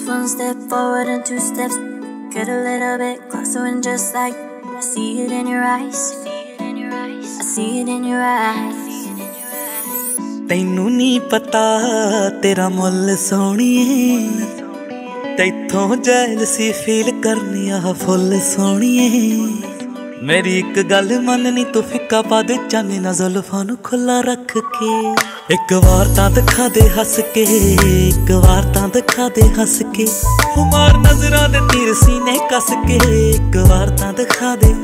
one step forward and two steps. Get a little bit closer and just like I see it in your eyes. I see it in your eyes. ਤੈਨੂੰ ਨੀ ਪਤਾ ਤੇਰਾ ਮੁੱਲ ਸੋਹਣੀਏ, ਤੈਥੋਂ jealousy feel ਕਰਨੀ ਆ ਫੁੱਲ ਸੋਹਣੀਏ। ਮੇਰੀ ਇੱਕ ਗੱਲ ਮੰਨਨੀ ਤੂੰ ਫਿੱਕਾ ਪਾ ਦੇ ਚਾਨੇ ਨਾ ਜ਼ੁਲਫਾਂ ਨੂੰ ਖੁੱਲਾ ਰੱਖ ਕੇ। ਇੱਕ ਵਾਰ ਤਾਂ ਦਿਖਾ ਦੇ ਹੱਸ ਕੇ, ਇੱਕ ਵਾਰ ਤਾਂ ਦਿਖਾ ਦੇ ਹੱਸ ਕੇ, ਹੁਮਾਰ ਨਜ਼ਰਾਂ ਦੇ ਤੀਰ ਸੀਨੇ ਕੱਸ ਕੇ। ਇੱਕ ਵਾਰ ਤਾਂ ਦਿਖਾ ਦੇ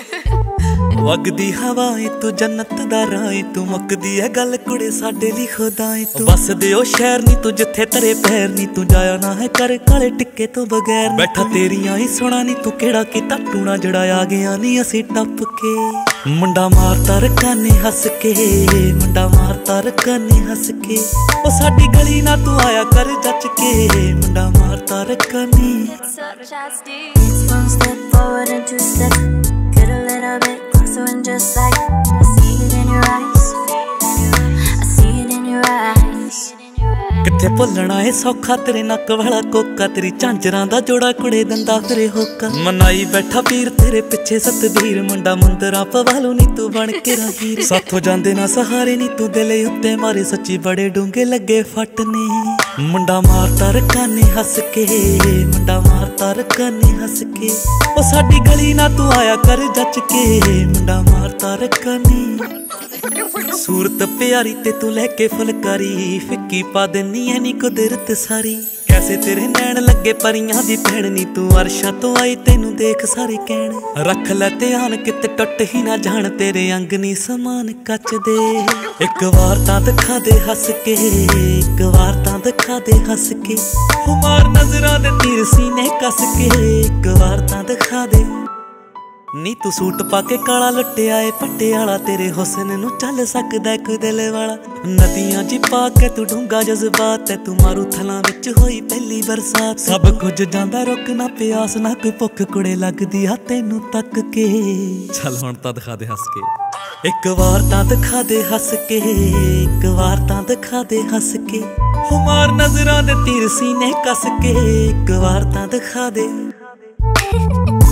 ਵਗਦੀ ਹਵਾ ਏ ਤੂੰ ਜੰਨਤ ਦਾ ਰਾਹ ਏ, ਤੂੰ ਮੁੱਕਦੀ ਐ ਗੱਲ ਕੁੜੇ ਸਾਡੇ ਲਈ ਖੁਦਾ ਏ। ਤੂੰ ਵਸਦੇ ਉਹ ਸ਼ਹਿਰ ਨੀ ਤੂੰ ਜਿੱਥੇ ਤੇਰੇ ਪੈਰ ਨੀ, ਤੂੰ ਜਾਇਆ ਨਾ ਹੈ ਕਰ ਕਾਲੇ ਟਿੱਕੇ ਤੋਂ ਬਗੈਰ। ਬੈਠਾ ਤੇਰੀਆਂ ਹੀ ਸੁਣਾ ਨੀ ਤੂੰ ਕਿਹੜਾ ਕੀਤਾ ਟੂਣਾ, ਜਿਹੜਾ ਆ ਗਿਆ ਨੀ ਅਸੀਂ ਟੱਪ ਕੇ। ਮੁੰਡਾ ਮਾਰਦਾ ਰਕਾਨੇ ਹੱਸ ਕੇ, ਮੁੰਡਾ ਮਾਰਦਾ ਰਕਾਨੇ ਹੱਸ ਕੇ, ਉਹ ਸਾਡੀ ਗਲੀ ਨਾ ਤੂੰ ਆਇਆ ਕਰ ਜੱਚ ਕੇ। ਮੁੰਡਾ ਮਾਰਦਾ ਰਕਾਨੇ। One step forward and two steps. Get a little bit closer and just like I see it in your eyes. I see it in your eyes. ਕਿੱਥੇ ਭੁੱਲਣਾ ਏ ਸੌਖਾ ਤੇਰੇ ਨੱਕ ਵਾਲਾ ਕੋਕਾ, ਤੇਰੀ ਝਾਂਜਰਾਂ ਦਾ ਜੋੜਾ ਕੁੜੇ ਦੰਦਾ ਫਿਰੇ ਹੋਕਾ। ਮਨਾਈ ਬੈਠਾ ਵੀਰ ਤੇਰੇ ਪਿੱਛੇ ਸਤਬੀਰ, ਮੁੰਡਾ ਮੁੰਦਰਾ ਪਵਾਲੂ ਨੀ ਤੂੰ ਬਣ ਕੇ ਹੀਰ। ਸਾਥੋਂ ਜਾਂਦੇ ਨਾ ਸਹਾਰੇ ਨੀ ਤੂੰ ਦਿਲ ਉੱਤੇ ਮਾਰੇ, ਸੱਚੀ ਬੜੇ ਡੂੰਘੇ ਲੱਗੇ ਫੱਟ ਨੇ। ਮੁੰਡਾ ਮਾਰਦਾ ਰਕਾਨੇ ਹੱਸ ਕੇ, ਮੁੰਡਾ ਮਾਰਦਾ ਰਕਾਨੇ ਹੱਸ ਕੇ, ਉਹ ਸਾਡੀ ਗਲੀ ਨਾ ਤੂੰ ਆਇਆ ਕਰ ਜੱਚ ਕੇ। ਮੁੰਡਾ ਮਾਰਦਾ ਰਕਾਨੇ। ਸੂਰਤ ਪਿਆਰੀ ਤੇ ਤੂੰ ਲੈ ਕੇ ਫੁਲਕਾਰੀ, ਫਿੱਕੀ ਪਾ ਦਿੰਨੀ ਐ ਨੀ ਕੁਦਰਤ ਸਾਰੀ। ਕੈਸੇ ਤੇਰੇ ਨੈਣ ਲੱਗੇ ਪਰੀਆਂ ਦੀ ਭੈਣ ਨੀ, ਤੂੰ ਅਰਸ਼ਾਂ ਤੋਂ ਆਈ ਤੈਨੂੰ ਦੇਖ ਸਾਰੇ ਕਹਿਣ। ਰੱਖ ਲੈ ਧਿਆਨ ਕਿਤੇ ਟੁੱਟ ਹੀ ਨਾ ਜਾਣ, ਤੇਰੇ ਅੰਗ ਨੀ ਸਮਾਨ ਕੱਚ ਦੇ। ਇੱਕ ਵਾਰ ਤਾਂ ਦਿਖਾ ਦੇ ਹੱਸ ਕੇ, ਇੱਕ ਵਾਰ ਤਾਂ ਦਿਖਾ ਦੇ ਹੱਸ ਕੇ, ਹੁਮਾਰ ਨਜ਼ਰਾਂ ਦੇ ਤੀਰ ਸੀਨੇ ਕੱਸ ਕੇ। ਇੱਕ ਵਾਰ ਤਾਂ ਦਿਖਾ ਦੇ ਨੀ ਤੂੰ ਸੂਟ ਪਾ ਕੇ ਕਾਲਾ ਲੁੱਟਿਆ ਏ ਪਟਿਆਲਾ, ਤੇਰੇ ਹੁਸਨ ਨੂੰ ਚੱਲ ਸਕਦਾ ਕੋਈ ਦਿਲ ਵਾਲਾ। ਨਦੀਆਂ ਜੀ ਪਾ ਕੇ ਤੂੰ ਡੂੰਘਾ ਜਜ਼ਬਾਤ ਐ, ਤੂੰ ਮਾਰੂ ਥਲਾਂ ਵਿੱਚ ਹੋਈ ਪਹਿਲੀ ਬਰਸਾਤ। ਸਭ ਕੁਝ ਜਾਂਦਾ ਰੁਕ ਨਾ ਪਿਆਸ ਨਾ ਕੋਈ ਭੁੱਖ, ਕੁੜੇ ਲੱਗਦੀ ਆ ਤੈਨੂੰ ਤੱਕ ਕੇ। ਚੱਲ ਹੁਣ ਤਾਂ ਦਿਖਾ ਦੇ ਹੱਸ ਕੇ। ਇੱਕ ਵਾਰ ਤਾਂ ਦਿਖਾ ਦੇ ਹੱਸ ਕੇ, ਇੱਕ ਵਾਰ ਤਾਂ ਦਿਖਾ ਦੇ ਹੱਸ ਕੇ, ਹੁਮਾਰ ਨਜ਼ਰਾਂ ਦੇ ਤੀਰ ਸੀਨੇ ਕੱਸ ਕੇ। ਇੱਕ ਵਾਰ ਤਾਂ ਦਿਖਾ ਦੇ।